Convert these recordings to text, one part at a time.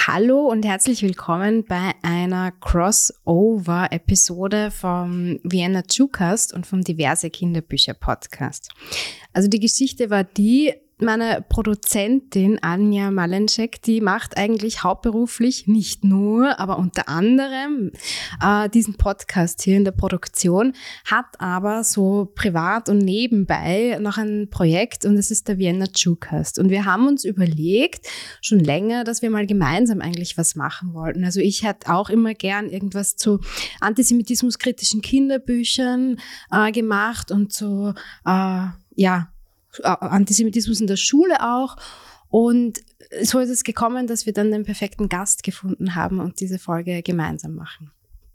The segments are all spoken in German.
Hallo und herzlich willkommen bei einer Crossover-Episode vom Vienna Jukast und vom Diverse Kinderbücher Podcast. Also die Geschichte war die, meine Produzentin Anja Malenschek, die macht eigentlich hauptberuflich nicht nur, aber unter anderem diesen Podcast hier in der Produktion, hat aber so privat und nebenbei noch ein Projekt und es ist der Vienna Jukast. Und wir haben uns überlegt, schon länger, dass wir mal gemeinsam eigentlich was machen wollten. Also ich hätte auch immer gern irgendwas zu antisemitismuskritischen Kinderbüchern gemacht und so, Antisemitismus in der Schule auch. Und so ist es gekommen, dass wir dann den perfekten Gast gefunden haben und diese Folge gemeinsam machen.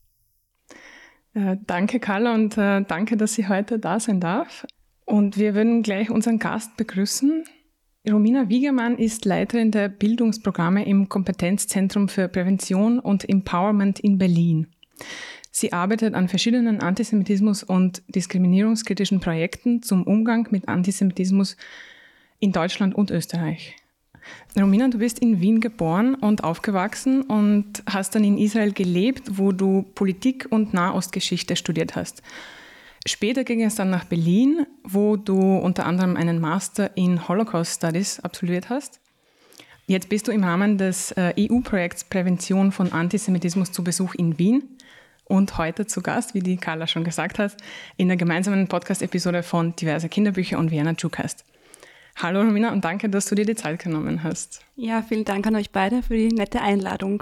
Danke, Carla, und danke, dass sie heute da sein darf. Und wir würden gleich unseren Gast begrüßen. Romina Wiegermann ist Leiterin der Bildungsprogramme im Kompetenzzentrum für Prävention und Empowerment in Berlin. Sie arbeitet an verschiedenen Antisemitismus- und diskriminierungskritischen Projekten zum Umgang mit Antisemitismus in Deutschland und Österreich. Romina, du bist in Wien geboren und aufgewachsen und hast dann in Israel gelebt, wo du Politik und Nahostgeschichte studiert hast. Später ging es dann nach Berlin, wo du unter anderem einen Master in Holocaust Studies absolviert hast. Jetzt bist du im Rahmen des EU-Projekts Prävention von Antisemitismus zu Besuch in Wien und heute zu Gast, wie die Carla schon gesagt hat, in der gemeinsamen Podcast-Episode von Diverse Kinderbücher und Vienna Jukast. Hallo Romina und danke, dass du dir die Zeit genommen hast. Ja, vielen Dank an euch beide für die nette Einladung.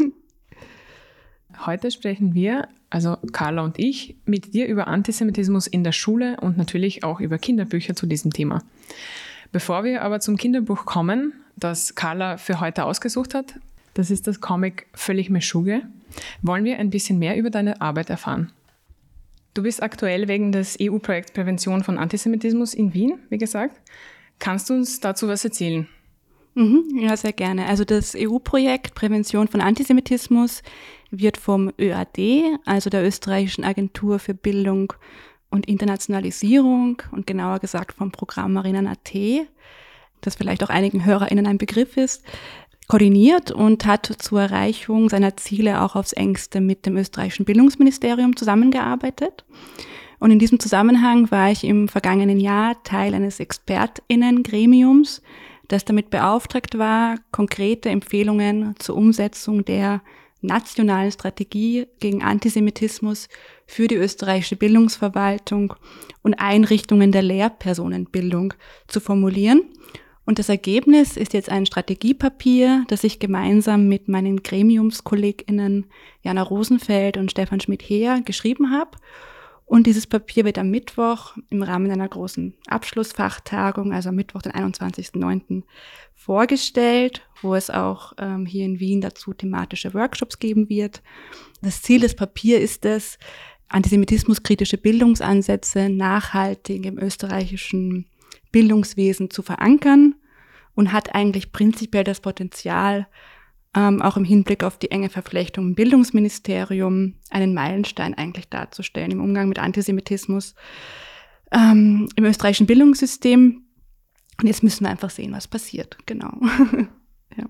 Heute sprechen wir, also Carla und ich, mit dir über Antisemitismus in der Schule und natürlich auch über Kinderbücher zu diesem Thema. Bevor wir aber zum Kinderbuch kommen, das Carla für heute ausgesucht hat, das ist das Comic Völlig Meshuggah, wollen wir ein bisschen mehr über deine Arbeit erfahren. Du bist aktuell wegen des EU-Projekts Prävention von Antisemitismus in Wien, wie gesagt. Kannst du uns dazu was erzählen? Ja, sehr gerne. Also das EU-Projekt Prävention von Antisemitismus wird vom ÖAD, also der Österreichischen Agentur für Bildung und Internationalisierung und genauer gesagt vom Programm Marinnen.at, das vielleicht auch einigen HörerInnen ein Begriff ist, koordiniert und hat zur Erreichung seiner Ziele auch aufs Engste mit dem österreichischen Bildungsministerium zusammengearbeitet. Und in diesem Zusammenhang war ich im vergangenen Jahr Teil eines ExpertInnen-Gremiums, das damit beauftragt war, konkrete Empfehlungen zur Umsetzung der nationalen Strategie gegen Antisemitismus für die österreichische Bildungsverwaltung und Einrichtungen der Lehrpersonenbildung zu formulieren. Und das Ergebnis ist jetzt ein Strategiepapier, das ich gemeinsam mit meinen GremiumskollegInnen Jana Rosenfeld und Stefan Schmidt-Heer geschrieben habe. Und dieses Papier wird am Mittwoch im Rahmen einer großen Abschlussfachtagung, also am Mittwoch, den 21.09., vorgestellt, wo es auch hier in Wien dazu thematische Workshops geben wird. Das Ziel des Papiers ist es, antisemitismuskritische Bildungsansätze nachhaltig im österreichischen Bildungswesen zu verankern und hat eigentlich prinzipiell das Potenzial, auch im Hinblick auf die enge Verflechtung im Bildungsministerium einen Meilenstein eigentlich darzustellen im Umgang mit Antisemitismus im österreichischen Bildungssystem. Und jetzt müssen wir einfach sehen, was passiert. Genau. Ja.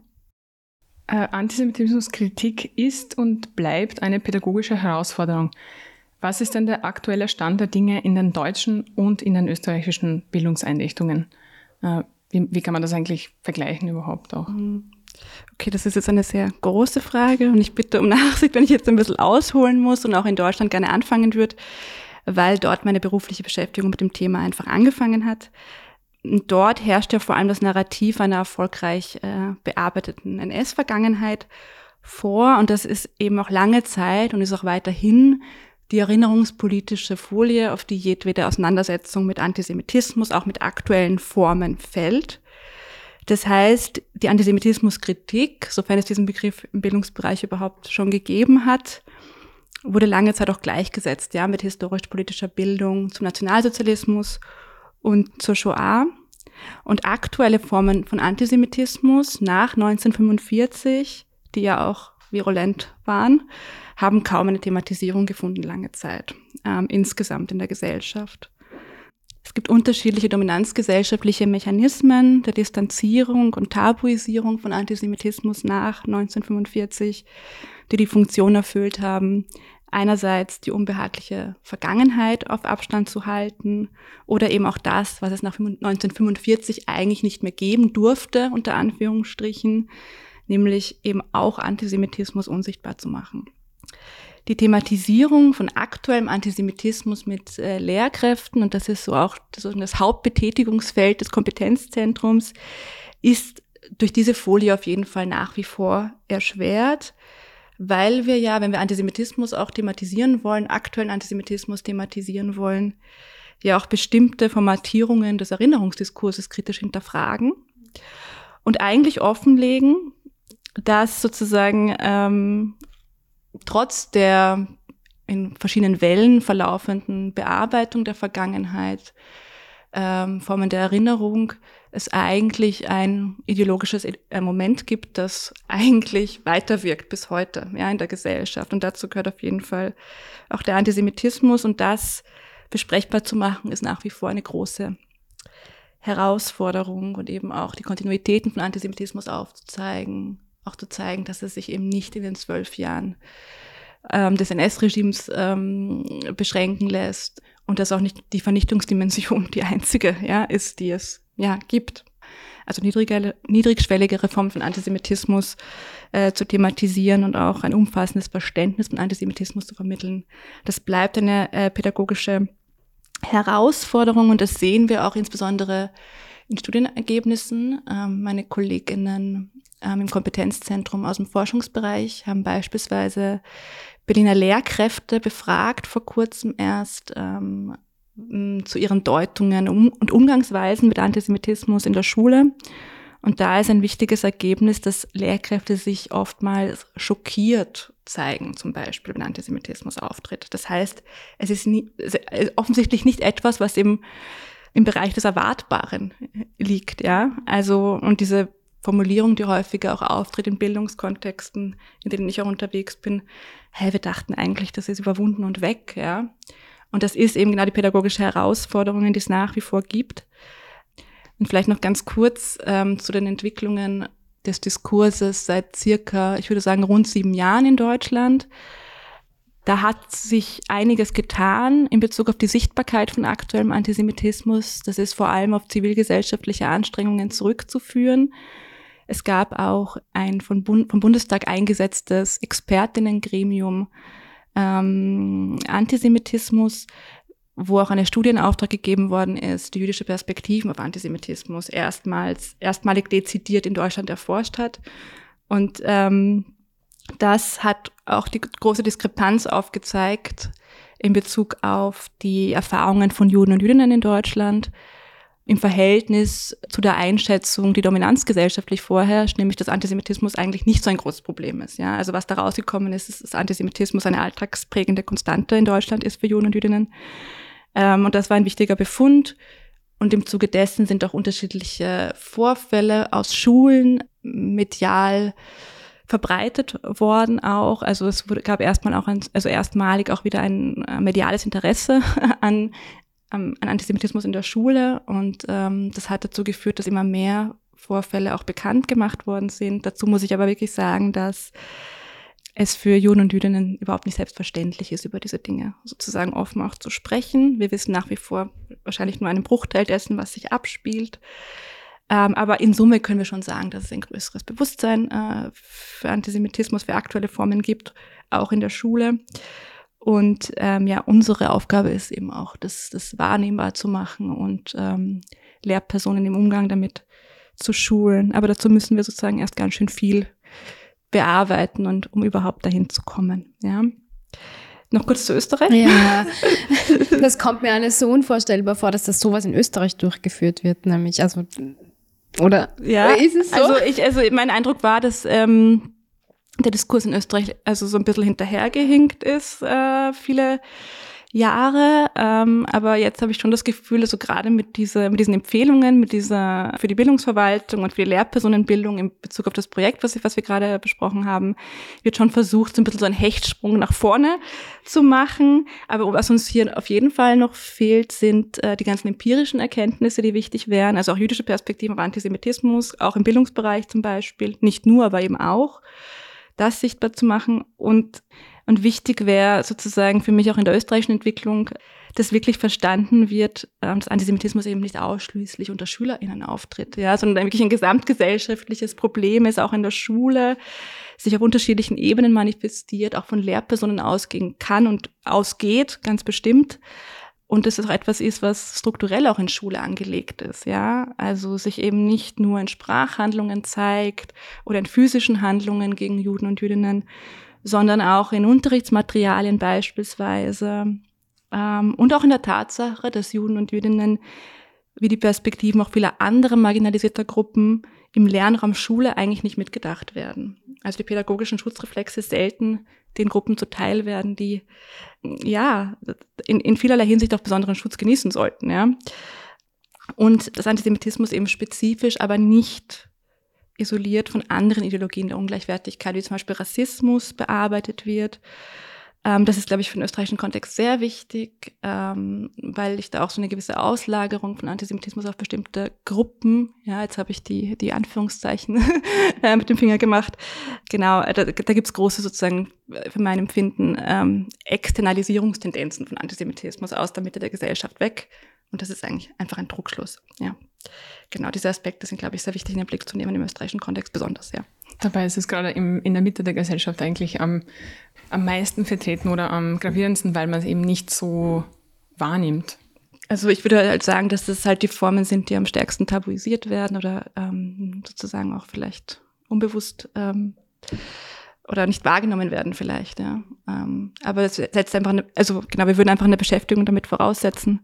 Antisemitismuskritik ist und bleibt eine pädagogische Herausforderung. Was ist denn der aktuelle Stand der Dinge in den deutschen und in den österreichischen Bildungseinrichtungen? Wie kann man das eigentlich vergleichen überhaupt auch? Okay, das ist jetzt eine sehr große Frage und ich bitte um Nachsicht, wenn ich jetzt ein bisschen ausholen muss und auch in Deutschland gerne anfangen würde, weil dort meine berufliche Beschäftigung mit dem Thema einfach angefangen hat. Und dort herrscht ja vor allem das Narrativ einer erfolgreich bearbeiteten NS-Vergangenheit vor und das ist eben auch lange Zeit und ist auch weiterhin die erinnerungspolitische Folie, auf die jedwede Auseinandersetzung mit Antisemitismus, auch mit aktuellen Formen fällt. Das heißt, die Antisemitismuskritik, sofern es diesen Begriff im Bildungsbereich überhaupt schon gegeben hat, wurde lange Zeit auch gleichgesetzt, ja, mit historisch-politischer Bildung zum Nationalsozialismus und zur Shoah. Und aktuelle Formen von Antisemitismus nach 1945, die ja auch virulent waren, haben kaum eine Thematisierung gefunden lange Zeit, insgesamt in der Gesellschaft. Es gibt unterschiedliche dominanzgesellschaftliche Mechanismen der Distanzierung und Tabuisierung von Antisemitismus nach 1945, die die Funktion erfüllt haben, einerseits die unbehagliche Vergangenheit auf Abstand zu halten oder eben auch das, was es nach 1945 eigentlich nicht mehr geben durfte, unter Anführungsstrichen, nämlich eben auch Antisemitismus unsichtbar zu machen. Die Thematisierung von aktuellem Antisemitismus mit Lehrkräften, und das ist so auch das Hauptbetätigungsfeld des Kompetenzzentrums, ist durch diese Folie auf jeden Fall nach wie vor erschwert, weil wir ja, wenn wir Antisemitismus auch thematisieren wollen, aktuellen Antisemitismus thematisieren wollen, ja auch bestimmte Formatierungen des Erinnerungsdiskurses kritisch hinterfragen und eigentlich offenlegen, dass sozusagen trotz der in verschiedenen Wellen verlaufenden Bearbeitung der Vergangenheit, Formen der Erinnerung, es eigentlich ein ideologisches Moment gibt, das eigentlich weiterwirkt bis heute, ja, in der Gesellschaft. Und dazu gehört auf jeden Fall auch der Antisemitismus. Und das besprechbar zu machen, ist nach wie vor eine große Herausforderung und eben auch die Kontinuitäten von Antisemitismus aufzuzeigen, auch zu zeigen, dass es sich eben nicht in den 12 Jahren des NS-Regimes beschränken lässt und dass auch nicht die Vernichtungsdimension die einzige ist, die es gibt. Also niedrigschwelligere Formen von Antisemitismus zu thematisieren und auch ein umfassendes Verständnis von Antisemitismus zu vermitteln. Das bleibt eine pädagogische Herausforderung und das sehen wir auch insbesondere in Studienergebnissen. Meine KollegInnen im Kompetenzzentrum aus dem Forschungsbereich haben beispielsweise Berliner Lehrkräfte befragt, vor kurzem erst zu ihren Deutungen und Umgangsweisen mit Antisemitismus in der Schule. Und da ist ein wichtiges Ergebnis, dass Lehrkräfte sich oftmals schockiert zeigen, zum Beispiel, wenn Antisemitismus auftritt. Das heißt, es ist offensichtlich nicht etwas, was im Bereich des Erwartbaren liegt, ja. Also, und diese Formulierung, die häufiger auch auftritt in Bildungskontexten, in denen ich auch unterwegs bin, wir dachten eigentlich, das ist überwunden und weg, ja. Und das ist eben genau die pädagogische Herausforderung, die es nach wie vor gibt. Und vielleicht noch ganz kurz zu den Entwicklungen des Diskurses seit circa, ich würde sagen, rund 7 Jahren in Deutschland. Da hat sich einiges getan in Bezug auf die Sichtbarkeit von aktuellem Antisemitismus. Das ist vor allem auf zivilgesellschaftliche Anstrengungen zurückzuführen. Es gab auch ein vom Bundestag eingesetztes Expertinnengremium Antisemitismus, wo auch eine Studie in Auftrag gegeben worden ist, die jüdische Perspektiven auf Antisemitismus erstmalig dezidiert in Deutschland erforscht hat. Und das hat auch die große Diskrepanz aufgezeigt in Bezug auf die Erfahrungen von Juden und Jüdinnen in Deutschland im Verhältnis zu der Einschätzung, die dominanzgesellschaftlich vorherrscht, nämlich dass Antisemitismus eigentlich nicht so ein großes Problem ist. Ja? Also was da rausgekommen ist, dass Antisemitismus eine alltagsprägende Konstante in Deutschland ist für Juden und Jüdinnen. Und das war ein wichtiger Befund. Und im Zuge dessen sind auch unterschiedliche Vorfälle aus Schulen medial verbreitet worden auch. Also es gab erstmalig auch wieder ein mediales Interesse an Antisemitismus in der Schule und das hat dazu geführt, dass immer mehr Vorfälle auch bekannt gemacht worden sind. Dazu muss ich aber wirklich sagen, dass es für Juden und Jüdinnen überhaupt nicht selbstverständlich ist, über diese Dinge sozusagen offen auch zu sprechen. Wir wissen nach wie vor wahrscheinlich nur einen Bruchteil dessen, was sich abspielt. Aber in Summe können wir schon sagen, dass es ein größeres Bewusstsein für Antisemitismus, für aktuelle Formen gibt, auch in der Schule. Und unsere Aufgabe ist eben auch, das wahrnehmbar zu machen und Lehrpersonen im Umgang damit zu schulen. Aber dazu müssen wir sozusagen erst ganz schön viel bearbeiten und um überhaupt dahin zu kommen. Ja. Noch kurz zu Österreich. Ja, das kommt mir alles so unvorstellbar vor, dass das sowas in Österreich durchgeführt wird, nämlich, also, oder ist es so? Also mein Eindruck war, dass der Diskurs in Österreich also so ein bisschen hinterhergehinkt ist, viele Jahre, aber jetzt habe ich schon das Gefühl, also gerade mit diesen Empfehlungen, für die Bildungsverwaltung und für die Lehrpersonenbildung in Bezug auf das Projekt, was wir gerade besprochen haben, wird schon versucht, so ein bisschen so einen Hechtsprung nach vorne zu machen. Aber was uns hier auf jeden Fall noch fehlt, sind die ganzen empirischen Erkenntnisse, die wichtig wären, also auch jüdische Perspektiven auf Antisemitismus, auch im Bildungsbereich zum Beispiel, nicht nur, aber eben auch, das sichtbar zu machen. Und wichtig wäre sozusagen für mich auch in der österreichischen Entwicklung, dass wirklich verstanden wird, dass Antisemitismus eben nicht ausschließlich unter SchülerInnen auftritt, ja, sondern wirklich ein gesamtgesellschaftliches Problem ist, auch in der Schule, sich auf unterschiedlichen Ebenen manifestiert, auch von Lehrpersonen ausgehen kann und ausgeht, ganz bestimmt. Und dass es auch etwas ist, was strukturell auch in Schule angelegt ist, ja. Also sich eben nicht nur in Sprachhandlungen zeigt oder in physischen Handlungen gegen Juden und Jüdinnen, sondern auch in Unterrichtsmaterialien beispielsweise und auch in der Tatsache, dass Juden und Jüdinnen wie die Perspektiven auch vieler anderer marginalisierter Gruppen im Lernraum Schule eigentlich nicht mitgedacht werden. Also die pädagogischen Schutzreflexe selten den Gruppen zuteil werden, die ja in vielerlei Hinsicht auch besonderen Schutz genießen sollten. Ja. Und dass Antisemitismus eben spezifisch, aber nicht isoliert von anderen Ideologien der Ungleichwertigkeit, wie zum Beispiel Rassismus, bearbeitet wird. Das ist, glaube ich, für den österreichischen Kontext sehr wichtig, weil ich da auch so eine gewisse Auslagerung von Antisemitismus auf bestimmte Gruppen, ja, jetzt habe ich die Anführungszeichen mit dem Finger gemacht, genau, da gibt es große sozusagen, für mein Empfinden, Externalisierungstendenzen von Antisemitismus aus der Mitte der Gesellschaft weg. Und das ist eigentlich einfach ein Trugschluss, ja. Genau, diese Aspekte sind, glaube ich, sehr wichtig in den Blick zu nehmen, im österreichischen Kontext besonders, ja. Dabei ist es gerade in der Mitte der Gesellschaft eigentlich am meisten vertreten oder am gravierendsten, weil man es eben nicht so wahrnimmt. Also ich würde halt sagen, dass das halt die Formen sind, die am stärksten tabuisiert werden oder sozusagen auch vielleicht unbewusst oder nicht wahrgenommen werden vielleicht, ja. Aber es setzt einfach wir würden einfach eine Beschäftigung damit voraussetzen.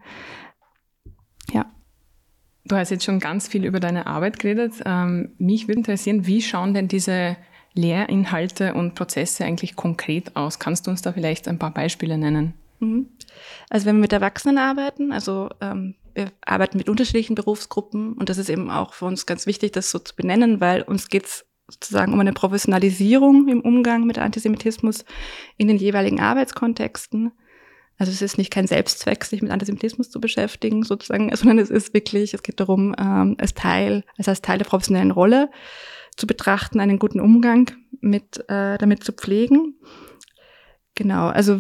Ja. Du hast jetzt schon ganz viel über deine Arbeit geredet. Mich würde interessieren, wie schauen denn diese Lehrinhalte und Prozesse eigentlich konkret aus? Kannst du uns da vielleicht ein paar Beispiele nennen? Also wenn wir mit Erwachsenen arbeiten, wir arbeiten mit unterschiedlichen Berufsgruppen und das ist eben auch für uns ganz wichtig, das so zu benennen, weil uns geht es sozusagen um eine Professionalisierung im Umgang mit Antisemitismus in den jeweiligen Arbeitskontexten. Also es ist nicht kein Selbstzweck, sich mit Antisemitismus zu beschäftigen, sozusagen, sondern es geht darum, als Teil der professionellen Rolle zu betrachten, einen guten Umgang damit zu pflegen. Genau, also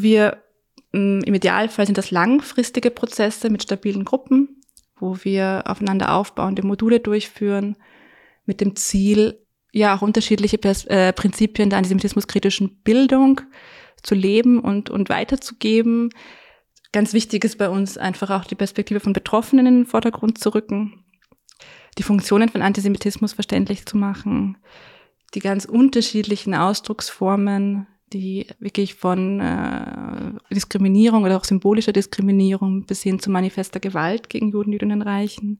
im Idealfall sind das langfristige Prozesse mit stabilen Gruppen, wo wir aufeinander aufbauende Module durchführen, mit dem Ziel, ja auch unterschiedliche Prinzipien der antisemitismuskritischen Bildung zu leben und weiterzugeben. Ganz wichtig ist bei uns einfach auch die Perspektive von Betroffenen in den Vordergrund zu rücken, die Funktionen von Antisemitismus verständlich zu machen, die ganz unterschiedlichen Ausdrucksformen, die wirklich von Diskriminierung oder auch symbolischer Diskriminierung bis hin zu manifester Gewalt gegen Juden, Jüdinnen reichen.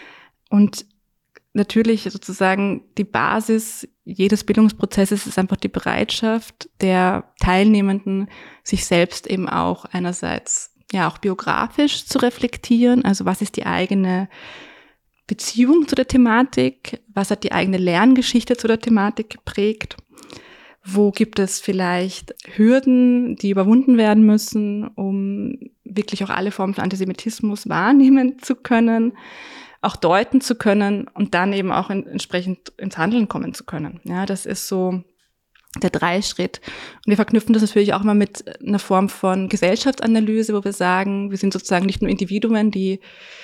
Und natürlich sozusagen die Basis jedes Bildungsprozesses ist einfach die Bereitschaft der Teilnehmenden, sich selbst eben auch einerseits ja auch biografisch zu reflektieren. Also was ist die eigene Beziehung zu der Thematik? Was hat die eigene Lerngeschichte zu der Thematik geprägt? Wo gibt es vielleicht Hürden, die überwunden werden müssen, um wirklich auch alle Formen von Antisemitismus wahrnehmen zu können? Auch deuten zu können und dann eben auch entsprechend ins Handeln kommen zu können. Ja, das ist so der Dreischritt. Und wir verknüpfen das natürlich auch immer mit einer Form von Gesellschaftsanalyse, wo wir sagen, wir sind sozusagen nicht nur Individuen, die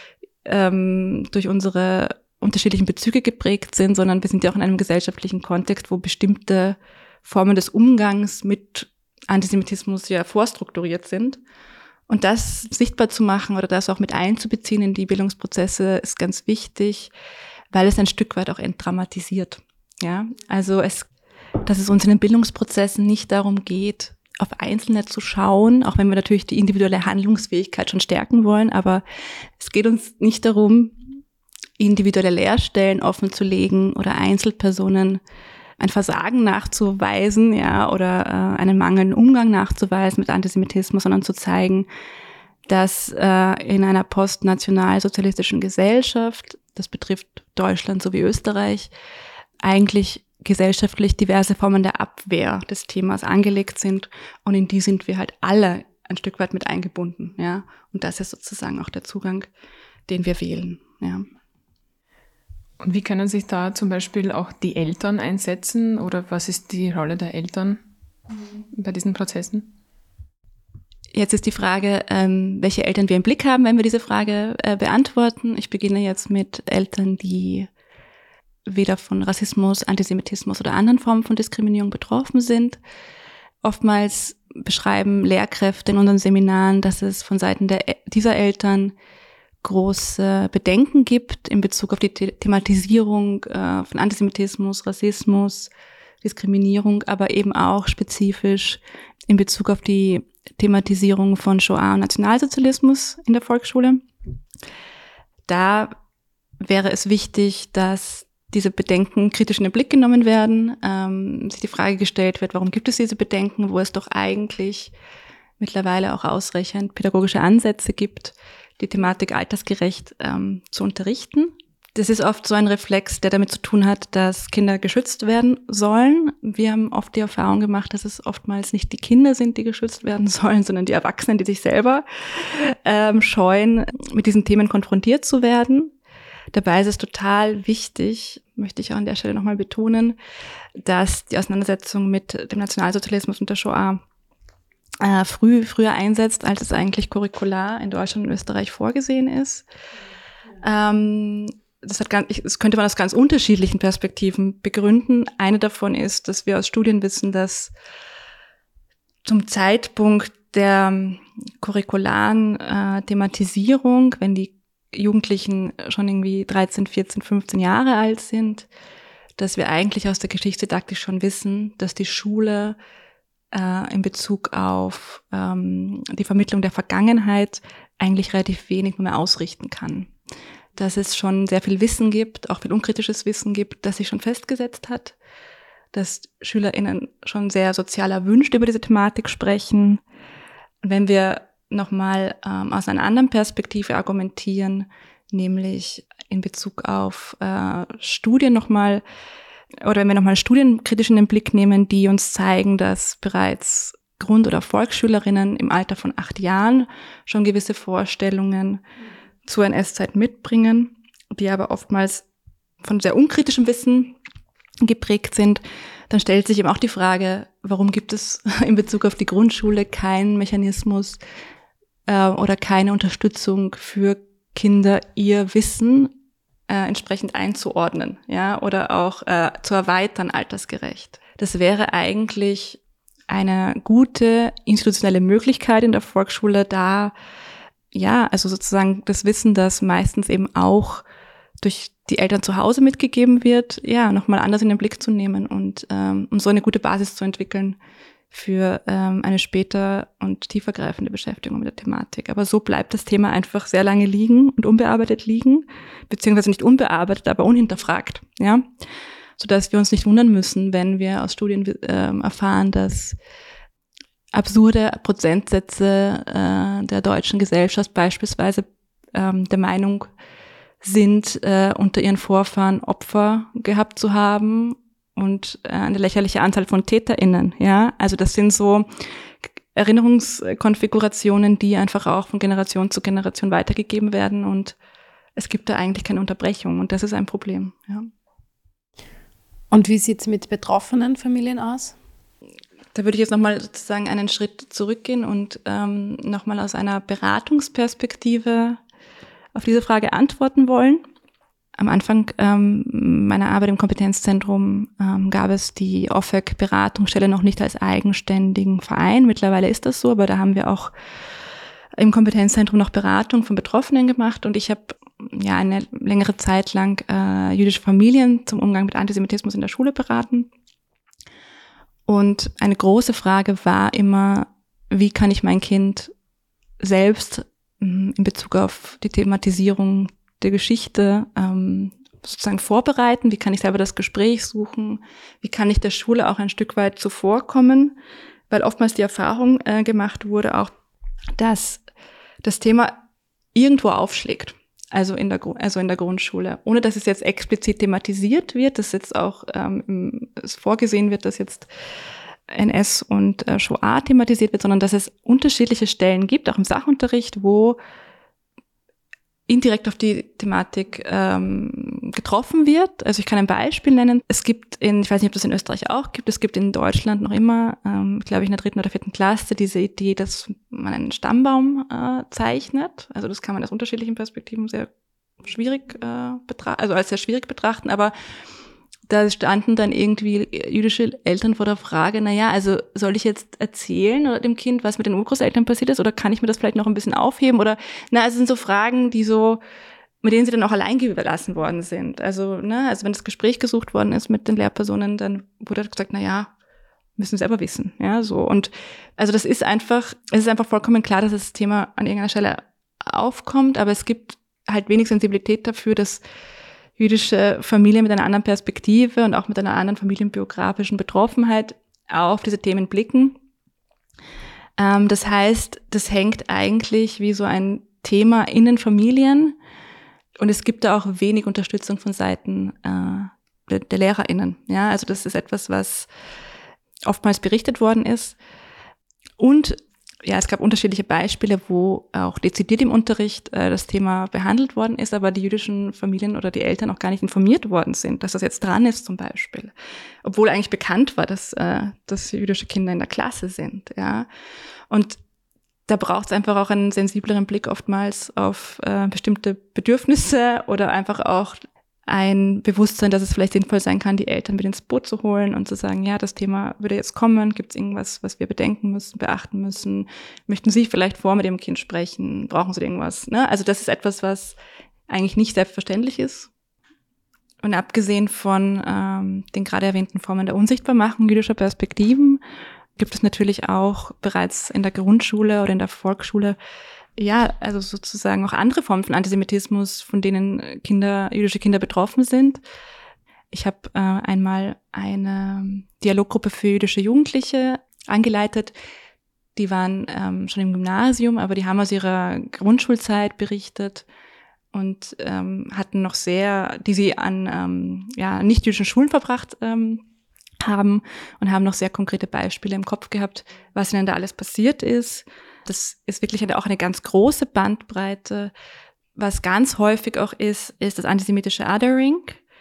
durch unsere unterschiedlichen Bezüge geprägt sind, sondern wir sind ja auch in einem gesellschaftlichen Kontext, wo bestimmte Formen des Umgangs mit Antisemitismus ja vorstrukturiert sind. Und das sichtbar zu machen oder das auch mit einzubeziehen in die Bildungsprozesse ist ganz wichtig, weil es ein Stück weit auch entdramatisiert. Ja, also dass es uns in den Bildungsprozessen nicht darum geht, auf Einzelne zu schauen, auch wenn wir natürlich die individuelle Handlungsfähigkeit schon stärken wollen, aber es geht uns nicht darum, individuelle Lehrstellen offenzulegen oder Einzelpersonen ein Versagen nachzuweisen, ja, oder einen mangelnden Umgang nachzuweisen mit Antisemitismus, sondern zu zeigen, dass in einer postnationalsozialistischen Gesellschaft, das betrifft Deutschland sowie Österreich, eigentlich gesellschaftlich diverse Formen der Abwehr des Themas angelegt sind und in die sind wir halt alle ein Stück weit mit eingebunden, ja. Und das ist sozusagen auch der Zugang, den wir wählen, ja. Und wie können sich da zum Beispiel auch die Eltern einsetzen oder was ist die Rolle der Eltern bei diesen Prozessen? Jetzt ist die Frage, welche Eltern wir im Blick haben, wenn wir diese Frage beantworten. Ich beginne jetzt mit Eltern, die weder von Rassismus, Antisemitismus oder anderen Formen von Diskriminierung betroffen sind. Oftmals beschreiben Lehrkräfte in unseren Seminaren, dass es von Seiten dieser Eltern große Bedenken gibt in Bezug auf die Thematisierung von Antisemitismus, Rassismus, Diskriminierung, aber eben auch spezifisch in Bezug auf die Thematisierung von Shoah und Nationalsozialismus in der Volksschule. Da wäre es wichtig, dass diese Bedenken kritisch in den Blick genommen werden, sich die Frage gestellt wird, warum gibt es diese Bedenken, wo es doch eigentlich mittlerweile auch ausreichend pädagogische Ansätze gibt, die Thematik altersgerecht zu unterrichten. Das ist oft so ein Reflex, der damit zu tun hat, dass Kinder geschützt werden sollen. Wir haben oft die Erfahrung gemacht, dass es oftmals nicht die Kinder sind, die geschützt werden sollen, sondern die Erwachsenen, die sich selber scheuen, mit diesen Themen konfrontiert zu werden. Dabei ist es total wichtig, möchte ich auch an der Stelle nochmal betonen, dass die Auseinandersetzung mit dem Nationalsozialismus und der Shoah früher einsetzt, als es eigentlich curricular in Deutschland und Österreich vorgesehen ist. Das könnte man aus ganz unterschiedlichen Perspektiven begründen. Eine davon ist, dass wir aus Studien wissen, dass zum Zeitpunkt der curricularen Thematisierung, wenn die Jugendlichen schon irgendwie 13, 14, 15 Jahre alt sind, dass wir eigentlich aus der Geschichtsdidaktik schon wissen, dass die Schule in Bezug auf die Vermittlung der Vergangenheit eigentlich relativ wenig mehr ausrichten kann. Dass es schon sehr viel Wissen gibt, auch viel unkritisches Wissen gibt, das sich schon festgesetzt hat, dass SchülerInnen schon sehr sozial erwünscht über diese Thematik sprechen. Und wenn wir nochmal aus einer anderen Perspektive argumentieren, nämlich in Bezug auf Studien nochmal, oder wenn wir nochmal Studien kritisch in den Blick nehmen, die uns zeigen, dass bereits Grund- oder Volksschülerinnen im Alter von 8 Jahren schon gewisse Vorstellungen zur NS-Zeit mitbringen, die aber oftmals von sehr unkritischem Wissen geprägt sind, dann stellt sich eben auch die Frage, warum gibt es in Bezug auf die Grundschule keinen Mechanismus oder keine Unterstützung für Kinder, ihr Wissen entsprechend einzuordnen, ja, oder auch zu erweitern altersgerecht. Das wäre eigentlich eine gute institutionelle Möglichkeit in der Volksschule, da ja, also sozusagen das Wissen, das meistens eben auch durch die Eltern zu Hause mitgegeben wird, ja, nochmal anders in den Blick zu nehmen und um so eine gute Basis zu entwickeln für eine später und tiefergreifende Beschäftigung mit der Thematik. Aber so bleibt das Thema einfach sehr lange liegen und unbearbeitet liegen, beziehungsweise nicht unbearbeitet, aber unhinterfragt, ja, sodass wir uns nicht wundern müssen, wenn wir aus Studien erfahren, dass absurde Prozentsätze der deutschen Gesellschaft beispielsweise der Meinung sind, unter ihren Vorfahren Opfer gehabt zu haben und eine lächerliche Anzahl von TäterInnen. Ja, also das sind so Erinnerungskonfigurationen, die einfach auch von Generation zu Generation weitergegeben werden und es gibt da eigentlich keine Unterbrechung und das ist ein Problem. Ja. Und wie sieht es mit betroffenen Familien aus? Da würde ich jetzt nochmal sozusagen einen Schritt zurückgehen und nochmal aus einer Beratungsperspektive auf diese Frage antworten wollen. Am Anfang meiner Arbeit im Kompetenzzentrum gab es die OFEC-Beratungsstelle noch nicht als eigenständigen Verein. Mittlerweile ist das so, aber da haben wir auch im Kompetenzzentrum noch Beratung von Betroffenen gemacht und ich habe ja eine längere Zeit lang jüdische Familien zum Umgang mit Antisemitismus in der Schule beraten. Und eine große Frage war immer, wie kann ich mein Kind selbst in Bezug auf die Thematisierung der Geschichte sozusagen vorbereiten? Wie kann ich selber das Gespräch suchen? Wie kann ich der Schule auch ein Stück weit zuvorkommen? Weil oftmals die Erfahrung gemacht wurde auch, dass das Thema irgendwo aufschlägt. Also in der Grundschule, ohne dass es jetzt explizit thematisiert wird, dass jetzt auch es vorgesehen wird, dass jetzt NS und Shoah thematisiert wird, sondern dass es unterschiedliche Stellen gibt, auch im Sachunterricht, wo indirekt auf die Thematik getroffen wird. Also ich kann ein Beispiel nennen. Es gibt ich weiß nicht, ob das in Österreich auch gibt, es gibt in Deutschland noch immer, glaube ich in der 3. oder 4. Klasse, diese Idee, dass man einen Stammbaum zeichnet. Also das kann man aus unterschiedlichen Perspektiven sehr schwierig als sehr schwierig betrachten, aber da standen dann irgendwie jüdische Eltern vor der Frage, also soll ich jetzt erzählen oder dem Kind, was mit den Urgroßeltern passiert ist, oder kann ich mir das vielleicht noch ein bisschen aufheben? Oder, es sind so Fragen, mit denen sie dann auch allein gelassen worden sind. Also wenn das Gespräch gesucht worden ist mit den Lehrpersonen, dann wurde gesagt, müssen sie selber wissen. Ja, so. Und also es ist einfach vollkommen klar, dass das Thema an irgendeiner Stelle aufkommt, aber es gibt halt wenig Sensibilität dafür, dass jüdische Familien mit einer anderen Perspektive und auch mit einer anderen familienbiografischen Betroffenheit auf diese Themen blicken. Das heißt, das hängt eigentlich wie so ein Thema in den Familien und es gibt da auch wenig Unterstützung von Seiten der LehrerInnen. Ja, also das ist etwas, was oftmals berichtet worden ist. Und es gab unterschiedliche Beispiele, wo auch dezidiert im Unterricht das Thema behandelt worden ist, aber die jüdischen Familien oder die Eltern auch gar nicht informiert worden sind, dass das jetzt dran ist zum Beispiel. Obwohl eigentlich bekannt war, dass jüdische Kinder in der Klasse sind. Ja. Und da braucht es einfach auch einen sensibleren Blick oftmals auf bestimmte Bedürfnisse oder einfach auch ein Bewusstsein, dass es vielleicht sinnvoll sein kann, die Eltern mit ins Boot zu holen und zu sagen, das Thema würde jetzt kommen, gibt es irgendwas, was wir bedenken müssen, beachten müssen? Möchten Sie vielleicht mit Ihrem Kind sprechen? Brauchen Sie irgendwas? Also das ist etwas, was eigentlich nicht selbstverständlich ist. Und abgesehen von den gerade erwähnten Formen der Unsichtbarmachung jüdischer Perspektiven gibt es natürlich auch bereits in der Grundschule oder in der Volksschule also sozusagen auch andere Formen von Antisemitismus, von denen jüdische Kinder betroffen sind. Ich habe einmal eine Dialoggruppe für jüdische Jugendliche angeleitet. Die waren schon im Gymnasium, aber die haben aus ihrer Grundschulzeit berichtet und hatten noch die sie an nicht-jüdischen Schulen verbracht haben und haben noch sehr konkrete Beispiele im Kopf gehabt, was ihnen da alles passiert ist. Das ist wirklich auch eine ganz große Bandbreite. Was ganz häufig auch ist das antisemitische Othering,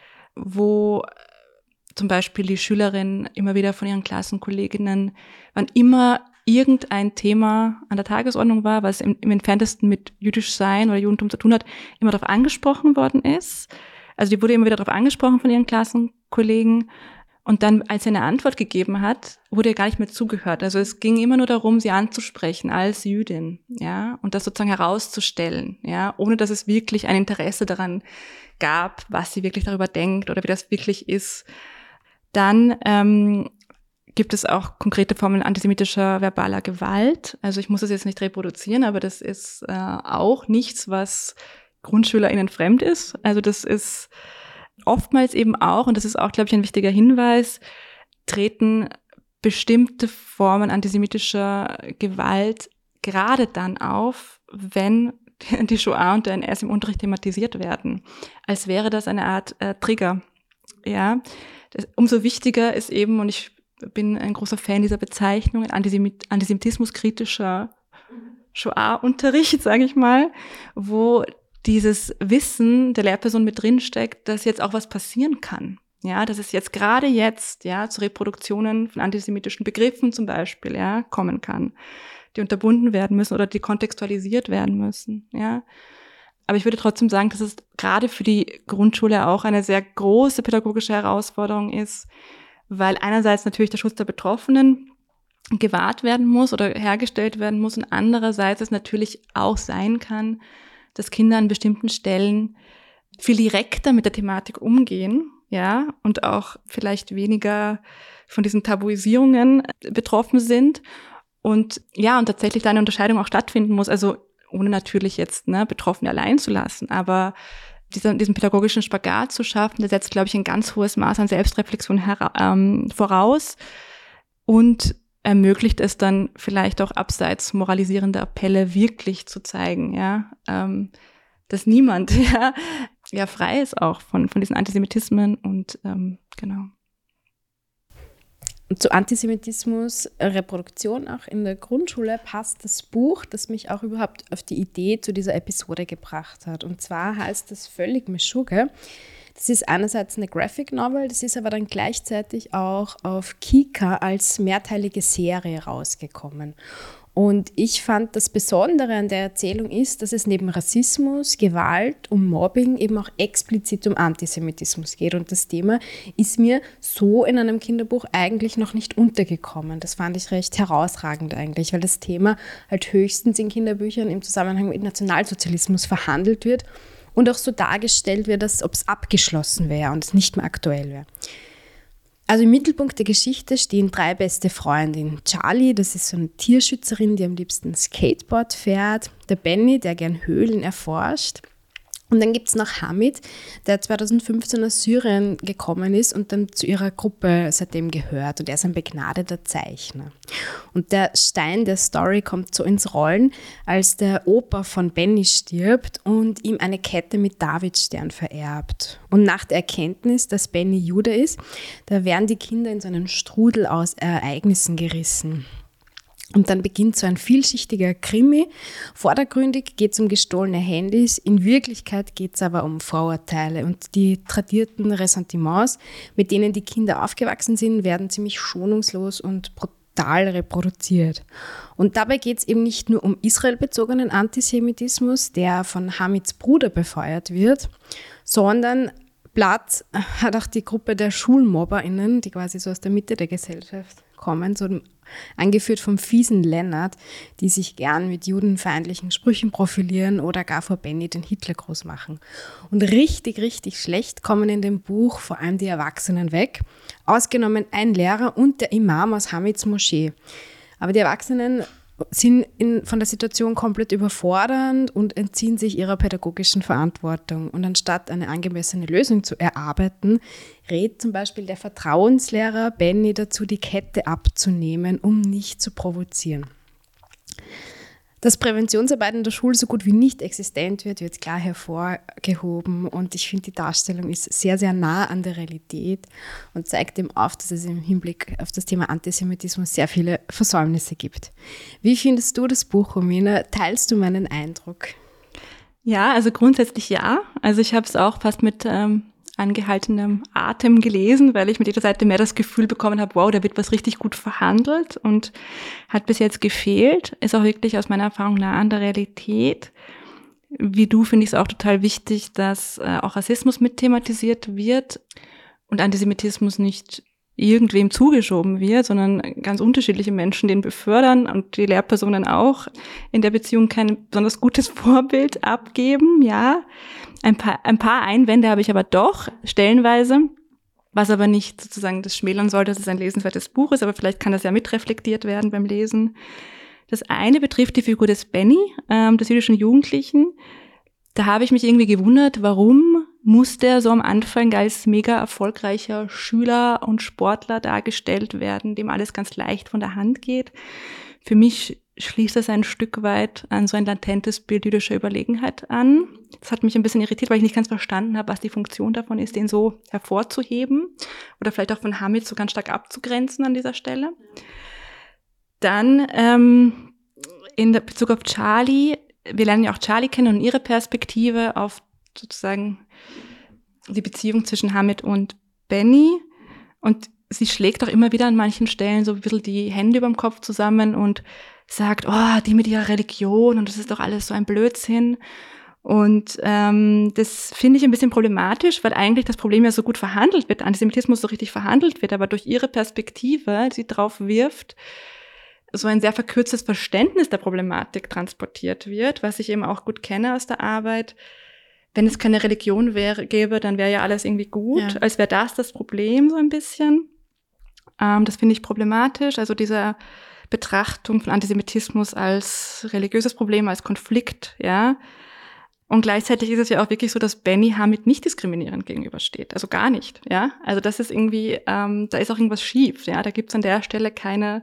wo zum Beispiel die Schülerinnen immer wieder von ihren Klassenkolleginnen, wann immer irgendein Thema an der Tagesordnung war, was im entferntesten mit Jüdischsein oder Judentum zu tun hat, immer darauf angesprochen worden ist. Also die wurde immer wieder darauf angesprochen von ihren Klassenkollegen. Und dann, als sie eine Antwort gegeben hat, wurde ihr gar nicht mehr zugehört. Also es ging immer nur darum, sie anzusprechen als Jüdin, und das sozusagen herauszustellen, ohne dass es wirklich ein Interesse daran gab, was sie wirklich darüber denkt oder wie das wirklich ist. Dann gibt es auch konkrete Formen antisemitischer verbaler Gewalt. Also ich muss das jetzt nicht reproduzieren, aber das ist auch nichts, was GrundschülerInnen fremd ist. Also das ist oftmals eben auch, und das ist auch, glaube ich, ein wichtiger Hinweis, treten bestimmte Formen antisemitischer Gewalt gerade dann auf, wenn die Shoah und der NS im Unterricht thematisiert werden. Als wäre das eine Art Trigger. Umso wichtiger ist eben, und ich bin ein großer Fan dieser Bezeichnung, antisemitismuskritischer Shoah-Unterricht, sage ich mal, wo dieses Wissen der Lehrperson mit drinsteckt, dass jetzt auch was passieren kann. Dass es jetzt gerade zu Reproduktionen von antisemitischen Begriffen zum Beispiel, kommen kann, die unterbunden werden müssen oder die kontextualisiert werden müssen, Aber ich würde trotzdem sagen, dass es gerade für die Grundschule auch eine sehr große pädagogische Herausforderung ist, weil einerseits natürlich der Schutz der Betroffenen gewahrt werden muss oder hergestellt werden muss und andererseits es natürlich auch sein kann, dass Kinder an bestimmten Stellen viel direkter mit der Thematik umgehen, und auch vielleicht weniger von diesen Tabuisierungen betroffen sind und tatsächlich da eine Unterscheidung auch stattfinden muss, also ohne natürlich jetzt Betroffene allein zu lassen, aber diesen pädagogischen Spagat zu schaffen, der setzt, glaube ich, ein ganz hohes Maß an Selbstreflexion voraus und ermöglicht es dann vielleicht auch abseits moralisierender Appelle wirklich zu zeigen, ja, dass niemand ja frei ist auch von diesen Antisemitismen und genau. Und zu Antisemitismus, Reproduktion auch in der Grundschule passt das Buch, das mich auch überhaupt auf die Idee zu dieser Episode gebracht hat. Und zwar heißt das Völlig Meshuggah. Das ist einerseits eine Graphic Novel, das ist aber dann gleichzeitig auch auf Kika als mehrteilige Serie rausgekommen. Und ich fand, das Besondere an der Erzählung ist, dass es neben Rassismus, Gewalt und Mobbing eben auch explizit um Antisemitismus geht. Und das Thema ist mir so in einem Kinderbuch eigentlich noch nicht untergekommen. Das fand ich recht herausragend eigentlich, weil das Thema halt höchstens in Kinderbüchern im Zusammenhang mit Nationalsozialismus verhandelt wird und auch so dargestellt wird, als ob es abgeschlossen wäre und es nicht mehr aktuell wäre. Also im Mittelpunkt der Geschichte stehen 3 beste Freundinnen. Charlie, das ist so eine Tierschützerin, die am liebsten Skateboard fährt. Der Benny, der gern Höhlen erforscht. Und dann gibt es noch Hamid, der 2015 aus Syrien gekommen ist und dann zu ihrer Gruppe seitdem gehört. Und er ist ein begnadeter Zeichner. Und der Stein der Story kommt so ins Rollen, als der Opa von Benny stirbt und ihm eine Kette mit Davidstern vererbt. Und nach der Erkenntnis, dass Benny Jude ist, da werden die Kinder in so einen Strudel aus Ereignissen gerissen. Und dann beginnt so ein vielschichtiger Krimi. Vordergründig geht es um gestohlene Handys, in Wirklichkeit geht es aber um Vorurteile. Und die tradierten Ressentiments, mit denen die Kinder aufgewachsen sind, werden ziemlich schonungslos und brutal reproduziert. Und dabei geht es eben nicht nur um israelbezogenen Antisemitismus, der von Hamids Bruder befeuert wird, sondern Platz hat auch die Gruppe der SchulmobberInnen, die quasi so aus der Mitte der Gesellschaft kommen, so angeführt vom fiesen Lennart, die sich gern mit judenfeindlichen Sprüchen profilieren oder gar vor Benny den Hitlergruß machen. Und richtig, richtig schlecht kommen in dem Buch vor allem die Erwachsenen weg, ausgenommen ein Lehrer und der Imam aus Hamids Moschee. Aber die Erwachsenen sind von der Situation komplett überfordernd und entziehen sich ihrer pädagogischen Verantwortung. Und anstatt eine angemessene Lösung zu erarbeiten, rät zum Beispiel der Vertrauenslehrer Benny dazu, die Kette abzunehmen, um nicht zu provozieren. Dass Präventionsarbeit in der Schule so gut wie nicht existent wird klar hervorgehoben und ich finde, die Darstellung ist sehr, sehr nah an der Realität und zeigt eben auf, dass es im Hinblick auf das Thema Antisemitismus sehr viele Versäumnisse gibt. Wie findest du das Buch, Romina? Teilst du meinen Eindruck? Ja, also grundsätzlich ja. Also ich habe es auch fast mit angehaltenem Atem gelesen, weil ich mit jeder Seite mehr das Gefühl bekommen habe, wow, da wird was richtig gut verhandelt und hat bis jetzt gefehlt. Ist auch wirklich aus meiner Erfahrung nah an der Realität. Wie du finde ich es auch total wichtig, dass auch Rassismus mit thematisiert wird und Antisemitismus nicht irgendwem zugeschoben wird, sondern ganz unterschiedliche Menschen den befördern und die Lehrpersonen auch in der Beziehung kein besonders gutes Vorbild abgeben, ja. Ein paar Einwände habe ich aber doch, stellenweise, was aber nicht sozusagen das schmälern soll, dass es ein lesenswertes Buch ist, aber vielleicht kann das ja mitreflektiert werden beim Lesen. Das eine betrifft die Figur des Benny, des jüdischen Jugendlichen. Da habe ich mich irgendwie gewundert, warum muss der so am Anfang als mega erfolgreicher Schüler und Sportler dargestellt werden, dem alles ganz leicht von der Hand geht. Für mich schließt das ein Stück weit an so ein latentes Bild jüdischer Überlegenheit an. Das hat mich ein bisschen irritiert, weil ich nicht ganz verstanden habe, was die Funktion davon ist, den so hervorzuheben oder vielleicht auch von Hamid so ganz stark abzugrenzen an dieser Stelle. Dann in Bezug auf Charlie, wir lernen ja auch Charlie kennen und ihre Perspektive auf sozusagen die Beziehung zwischen Hamid und Benny. Und sie schlägt auch immer wieder an manchen Stellen so ein bisschen die Hände über dem Kopf zusammen und sagt, oh, die mit ihrer Religion und das ist doch alles so ein Blödsinn. Und das finde ich ein bisschen problematisch, weil eigentlich das Problem ja so gut verhandelt wird, Antisemitismus so richtig verhandelt wird, aber durch ihre Perspektive, die drauf wirft, so ein sehr verkürztes Verständnis der Problematik transportiert wird, was ich eben auch gut kenne aus der Arbeit. Wenn es keine Religion gäbe, dann wäre ja alles irgendwie gut, ja. Als wäre das Problem so ein bisschen. Das finde ich problematisch, also diese Betrachtung von Antisemitismus als religiöses Problem, als Konflikt, ja. Und gleichzeitig ist es ja auch wirklich so, dass Benny Hamid nicht diskriminierend gegenübersteht. Also gar nicht, ja. Also das ist irgendwie, da ist auch irgendwas schief, ja. Da gibt es an der Stelle keine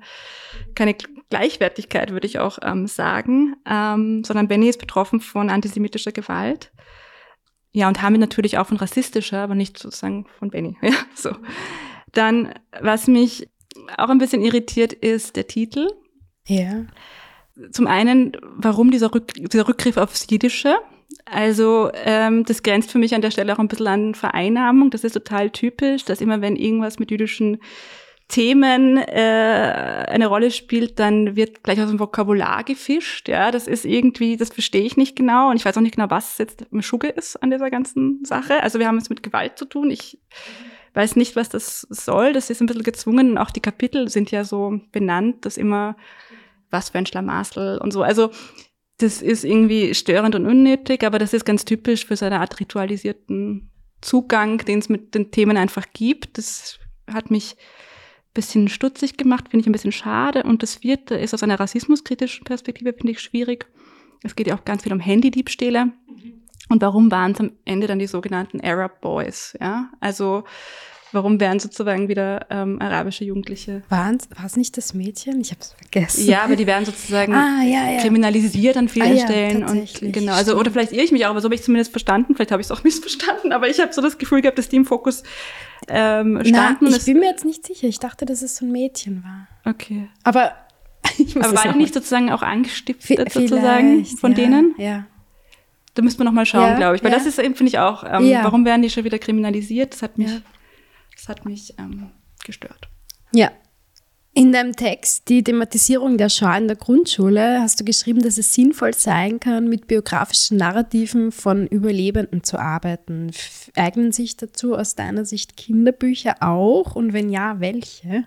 Gleichwertigkeit, würde ich auch sagen, sondern Benny ist betroffen von antisemitischer Gewalt. Ja, und Hamid natürlich auch von rassistischer, aber nicht sozusagen von Benny, ja, so. Dann, was mich auch ein bisschen irritiert, ist der Titel. Ja. Zum einen, warum dieser Rückgriff aufs Jiddische? Also das grenzt für mich an der Stelle auch ein bisschen an Vereinnahmung. Das ist total typisch, dass immer, wenn irgendwas mit jüdischen Themen eine Rolle spielt, dann wird gleich aus dem Vokabular gefischt. Ja, das ist irgendwie, das verstehe ich nicht genau. Und ich weiß auch nicht genau, was jetzt Meschugge ist an dieser ganzen Sache. Also wir haben es mit Gewalt zu tun. Ich weiß nicht, was das soll. Das ist ein bisschen gezwungen. Und auch die Kapitel sind ja so benannt, dass immer was für ein Schlamassel und so. Also das ist irgendwie störend und unnötig, aber das ist ganz typisch für so eine Art ritualisierten Zugang, den es mit den Themen einfach gibt. Das hat mich ein bisschen stutzig gemacht, finde ich ein bisschen schade. Und das vierte ist aus einer rassismuskritischen Perspektive, finde ich schwierig. Es geht ja auch ganz viel um Handydiebstähle. Und warum waren es am Ende dann die sogenannten Arab Boys? Ja, also warum werden sozusagen wieder arabische Jugendliche? War es nicht das Mädchen? Ich habe es vergessen. Ja, aber die werden sozusagen kriminalisiert an vielen Stellen. Und genau, also oder vielleicht irre ich mich auch, aber so habe ich zumindest verstanden. Vielleicht habe ich es auch missverstanden, aber ich habe so das Gefühl gehabt, dass die im Fokus standen. Ich bin mir jetzt nicht sicher. Ich dachte, dass es so ein Mädchen war. Okay. Aber war die nicht sozusagen auch angestiftet sozusagen von denen? Ja. Da müsste man noch mal schauen, glaube ich. Weil das ist eben, finde ich auch, warum werden die schon wieder kriminalisiert? Das hat mich gestört. Ja. In deinem Text, die Thematisierung der Shoah in der Grundschule, hast du geschrieben, dass es sinnvoll sein kann, mit biografischen Narrativen von Überlebenden zu arbeiten. Eignen sich dazu aus deiner Sicht Kinderbücher auch? Und wenn ja, welche?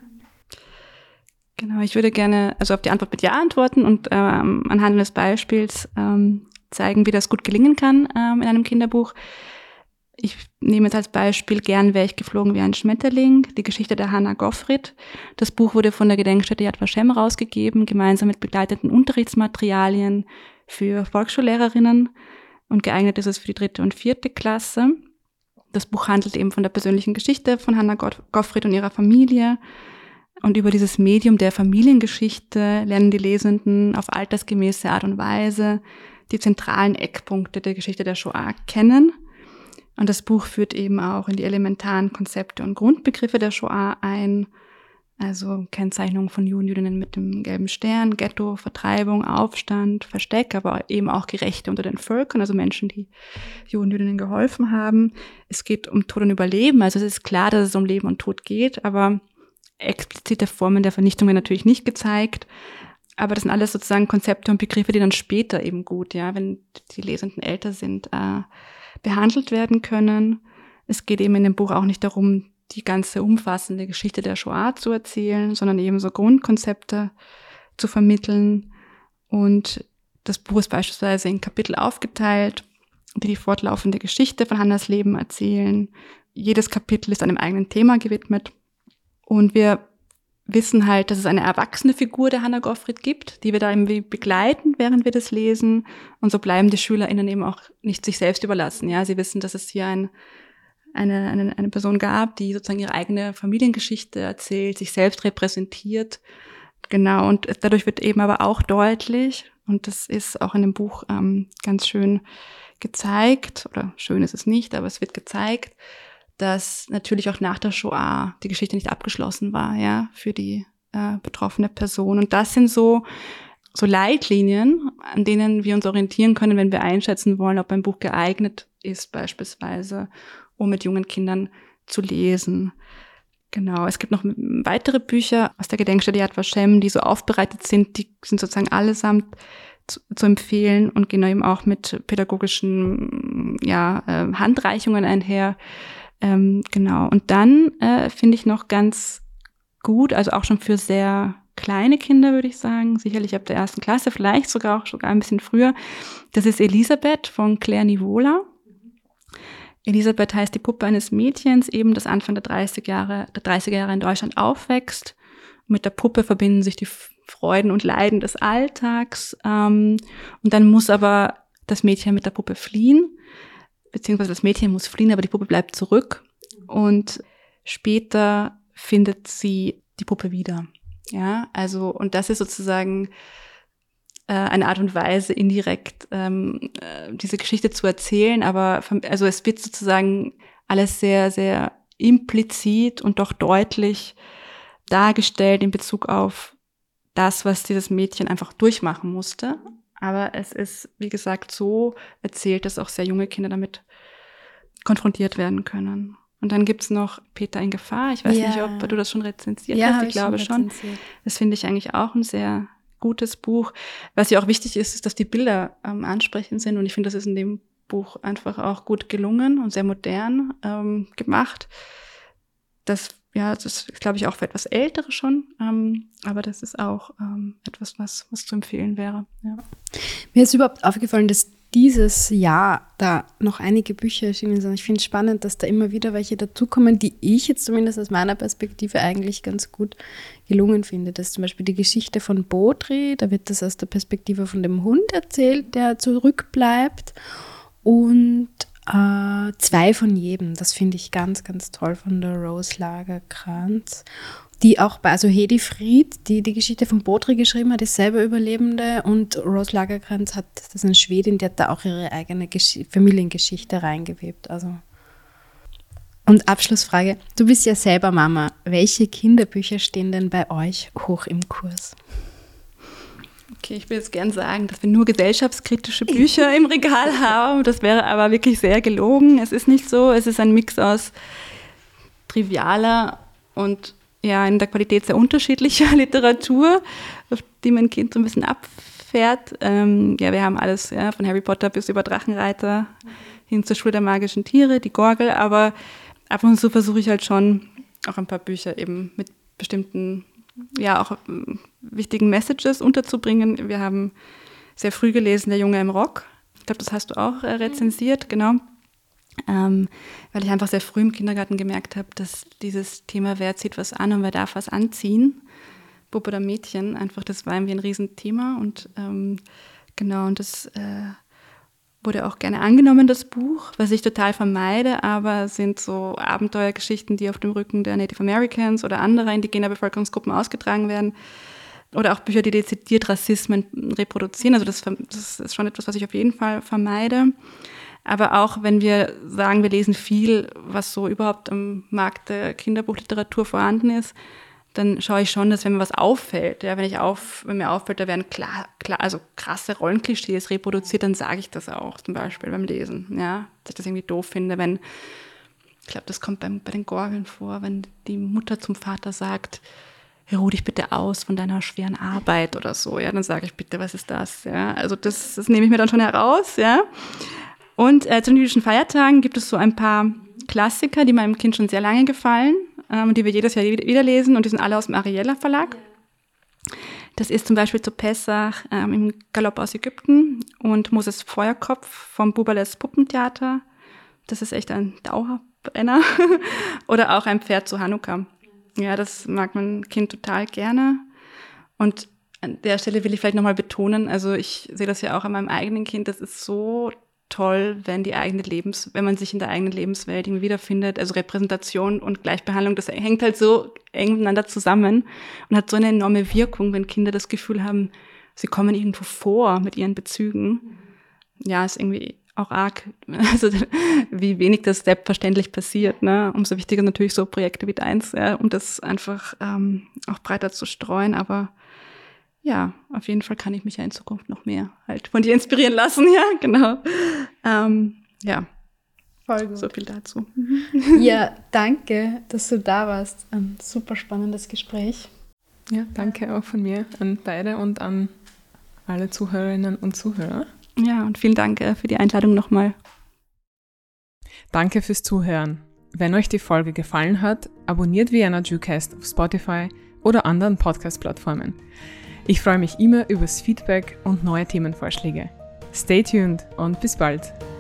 Genau, ich würde gerne auf die Antwort mit Ja antworten und anhand eines Beispiels zeigen, wie das gut gelingen kann in einem Kinderbuch. Ich nehme jetzt als Beispiel Gern wäre ich geflogen wie ein Schmetterling, die Geschichte der Hannah Goffrit. Das Buch wurde von der Gedenkstätte Yad Vashem rausgegeben, gemeinsam mit begleitenden Unterrichtsmaterialien für Volksschullehrerinnen, und geeignet ist es für die 3. und 4. Klasse. Das Buch handelt eben von der persönlichen Geschichte von Hannah Goffrit und ihrer Familie. Und über dieses Medium der Familiengeschichte lernen die Lesenden auf altersgemäße Art und Weise die zentralen Eckpunkte der Geschichte der Shoah kennen. Und das Buch führt eben auch in die elementaren Konzepte und Grundbegriffe der Shoah ein, also Kennzeichnung von Juden, Jüdinnen mit dem gelben Stern, Ghetto, Vertreibung, Aufstand, Versteck, aber eben auch Gerechte unter den Völkern, also Menschen, die Juden, Jüdinnen geholfen haben. Es geht um Tod und Überleben, also es ist klar, dass es um Leben und Tod geht, aber explizite Formen der Vernichtung werden natürlich nicht gezeigt. Aber das sind alles sozusagen Konzepte und Begriffe, die dann später eben gut, ja, wenn die Lesenden älter sind, behandelt werden können. Es geht eben in dem Buch auch nicht darum, die ganze umfassende Geschichte der Shoah zu erzählen, sondern eben so Grundkonzepte zu vermitteln. Und das Buch ist beispielsweise in Kapitel aufgeteilt, die fortlaufende Geschichte von Hannahs Leben erzählen. Jedes Kapitel ist einem eigenen Thema gewidmet. Und wir wissen halt, dass es eine erwachsene Figur der Hannah Goffrit gibt, die wir da irgendwie begleiten, während wir das lesen. Und so bleiben die SchülerInnen eben auch nicht sich selbst überlassen. Ja, sie wissen, dass es hier eine Person gab, die sozusagen ihre eigene Familiengeschichte erzählt, sich selbst repräsentiert. Genau, und dadurch wird eben aber auch deutlich, und das ist auch in dem Buch ganz schön gezeigt, oder schön ist es nicht, aber es wird gezeigt, dass natürlich auch nach der Shoah die Geschichte nicht abgeschlossen war, ja, für die betroffene Person. Und das sind so Leitlinien, an denen wir uns orientieren können, wenn wir einschätzen wollen, ob ein Buch geeignet ist, beispielsweise, um mit jungen Kindern zu lesen. Genau, es gibt noch weitere Bücher aus der Gedenkstätte Yad Vashem, die so aufbereitet sind, die sind sozusagen allesamt zu empfehlen und gehen eben auch mit pädagogischen Handreichungen einher. Genau, und dann finde ich noch ganz gut, also auch schon für sehr kleine Kinder, würde ich sagen, sicherlich ab der 1. Klasse, vielleicht sogar ein bisschen früher, das ist Elisabeth von Claire Nivola. Elisabeth heißt die Puppe eines Mädchens, eben das Anfang der 30er Jahre in Deutschland aufwächst. Mit der Puppe verbinden sich die Freuden und Leiden des Alltags. Und dann muss aber das Mädchen mit der Puppe fliehen, beziehungsweise das Mädchen muss fliehen, aber die Puppe bleibt zurück und später findet sie die Puppe wieder. Ja, also, und das ist sozusagen eine Art und Weise, indirekt diese Geschichte zu erzählen, aber also es wird sozusagen alles sehr, sehr implizit und doch deutlich dargestellt in Bezug auf das, was dieses Mädchen einfach durchmachen musste. Aber es ist, wie gesagt, so erzählt, dass auch sehr junge Kinder damit konfrontiert werden können. Und dann gibt's noch Peter in Gefahr. Ich weiß nicht, ob du das schon rezensiert hast. Ich glaube schon. Das finde ich eigentlich auch ein sehr gutes Buch. Was ja auch wichtig ist, ist, dass die Bilder ansprechend sind. Und ich finde, das ist in dem Buch einfach auch gut gelungen und sehr modern gemacht. Das ist, glaube ich, auch für etwas Ältere schon. Aber das ist auch etwas, was zu empfehlen wäre. Ja. Mir ist überhaupt aufgefallen, dass dieses Jahr da noch einige Bücher erschienen sind. Ich finde es spannend, dass da immer wieder welche dazukommen, die ich jetzt zumindest aus meiner Perspektive eigentlich ganz gut gelungen finde. Das ist zum Beispiel die Geschichte von Baudry, da wird das aus der Perspektive von dem Hund erzählt, der zurückbleibt. Und 2 von jedem, das finde ich ganz, ganz toll von der Rose Lagercrantz. Die auch also Hedi Fried, die Geschichte von Baudry geschrieben hat, ist selber Überlebende, und Rose Lagercrantz das ist eine Schwedin, die hat da auch ihre eigene Familiengeschichte reingewebt. Also. Und Abschlussfrage, du bist ja selber Mama. Welche Kinderbücher stehen denn bei euch hoch im Kurs? Okay, ich will jetzt gern sagen, dass wir nur gesellschaftskritische Bücher im Regal haben. Das wäre aber wirklich sehr gelogen. Es ist nicht so. Es ist ein Mix aus trivialer und in der Qualität sehr unterschiedlicher Literatur, auf die mein Kind so ein bisschen abfährt. Wir haben alles, von Harry Potter bis über Drachenreiter hin zur Schule der magischen Tiere, die Gorgel, aber ab und zu versuche ich halt schon auch ein paar Bücher eben mit bestimmten, auch wichtigen Messages unterzubringen. Wir haben sehr früh gelesen, Der Junge im Rock. Ich glaube, das hast du auch rezensiert, genau. Weil ich einfach sehr früh im Kindergarten gemerkt habe, dass dieses Thema, wer zieht was an und wer darf was anziehen, Bub oder Mädchen, einfach das war irgendwie ein Riesenthema und und das wurde auch gerne angenommen, das Buch, was ich total vermeide, aber sind so Abenteuergeschichten, die auf dem Rücken der Native Americans oder anderer indigener Bevölkerungsgruppen ausgetragen werden oder auch Bücher, die dezidiert Rassismen reproduzieren, also das ist schon etwas, was ich auf jeden Fall vermeide. Aber auch wenn wir sagen, wir lesen viel, was so überhaupt am Markt der Kinderbuchliteratur vorhanden ist, dann schaue ich schon, dass wenn mir was auffällt, wenn mir auffällt, da werden also krasse Rollenklischees reproduziert, dann sage ich das auch zum Beispiel beim Lesen, dass ich das irgendwie doof finde, ich glaube, das kommt bei den Gorgeln vor, wenn die Mutter zum Vater sagt, ruh dich bitte aus von deiner schweren Arbeit oder so, dann sage ich bitte, was ist das, also das nehme ich mir dann schon heraus, Und zu den jüdischen Feiertagen gibt es so ein paar Klassiker, die meinem Kind schon sehr lange gefallen, die wir jedes Jahr wieder lesen, und die sind alle aus dem Ariella Verlag. Das ist zum Beispiel zu Pessach im Galopp aus Ägypten und Moses Feuerkopf vom Buberles Puppentheater. Das ist echt ein Dauerbrenner. Oder auch Ein Pferd zu Hanukkah. Ja, das mag mein Kind total gerne. Und an der Stelle will ich vielleicht nochmal betonen, also ich sehe das ja auch an meinem eigenen Kind, das ist so toll, wenn man sich in der eigenen Lebenswelt irgendwie wiederfindet. Also Repräsentation und Gleichbehandlung, das hängt halt so eng miteinander zusammen und hat so eine enorme Wirkung, wenn Kinder das Gefühl haben, sie kommen irgendwo vor mit ihren Bezügen. Ja, ist irgendwie auch arg, also wie wenig das selbstverständlich passiert. Ne? Umso wichtiger natürlich so Projekte wie deins, um das einfach auch breiter zu streuen, aber ja, auf jeden Fall kann ich mich ja in Zukunft noch mehr halt von dir inspirieren lassen, genau. Voll gut. So viel dazu. Ja, danke, dass du da warst. Ein super spannendes Gespräch. Ja, danke auch von mir an beide und an alle Zuhörerinnen und Zuhörer. Ja, und vielen Dank für die Einladung nochmal. Danke fürs Zuhören. Wenn euch die Folge gefallen hat, abonniert Vienna Jewcast auf Spotify oder anderen Podcast-Plattformen. Ich freue mich immer übers Feedback und neue Themenvorschläge. Stay tuned und bis bald!